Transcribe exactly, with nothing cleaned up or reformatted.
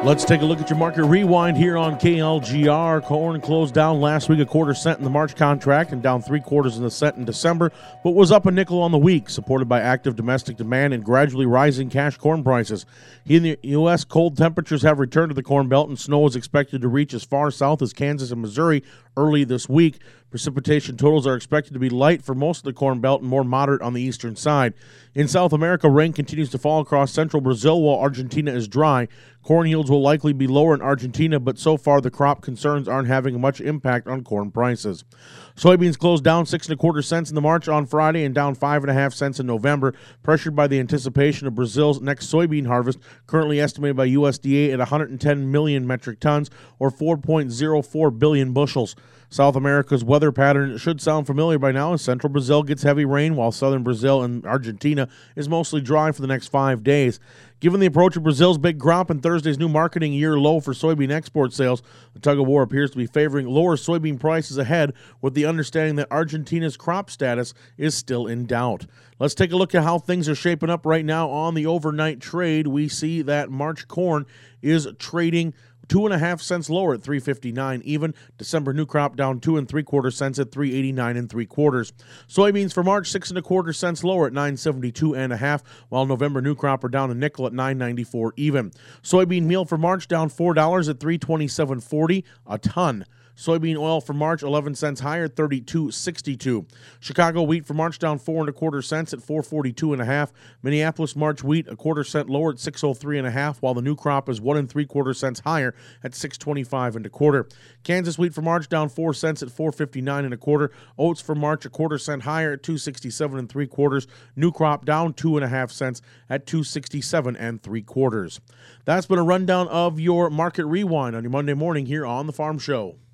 Let's take a look at your market rewind here on K L G R. Corn closed down last week a quarter cent in the March contract and down three quarters in the cent in December, but was up a nickel on the week, supported by active domestic demand and gradually rising cash corn prices. Here in the U S, cold temperatures have returned to the Corn Belt, and snow is expected to reach as far south as Kansas and Missouri early this week. Precipitation totals are expected to be light for most of the Corn Belt and more moderate on the eastern side. In South America, rain continues to fall across central Brazil while Argentina is dry. Corn yields will likely be lower in Argentina, but so far the crop concerns aren't having much impact on corn prices. Soybeans closed down six and a quarter cents in the March on Friday and down five and a half cents in November, pressured by the anticipation of Brazil's next soybean harvest, currently estimated by U S D A at one hundred ten million metric tons or four point zero four billion bushels. South America's weather pattern should sound familiar by now as central Brazil gets heavy rain while southern Brazil and Argentina is mostly dry for the next five days. Given the approach of Brazil's big crop and Thursday's new marketing year low for soybean export sales, the tug-of-war appears to be favoring lower soybean prices ahead, with the understanding that Argentina's crop status is still in doubt. Let's take a look at how things are shaping up right now on the overnight trade. We see that March corn is trading two and a half cents lower at three fifty-nine even. December new crop down two and three quarter cents at three eighty-nine and three quarters. Soybeans for March six and a quarter cents lower at nine seventy-two and a half, while November new crop are down a nickel at nine ninety-four even. Soybean meal for March down four dollars at three twenty-seven forty a ton. Soybean oil for March eleven cents higher, thirty-two sixty-two. Chicago wheat for March down four and a quarter cents at four forty-two and a half. Minneapolis March wheat a quarter cent lower at six oh three and a half, while the new crop is one and three quarter cents higher at six twenty-five and a quarter. Kansas wheat for March down four cents at four fifty-nine and a quarter. Oats for March a quarter cent higher at two sixty-seven and three quarters. New crop down two and a half cents at two sixty-seven and three quarters. That's been a rundown of your market rewind on your Monday morning here on the Farm Show.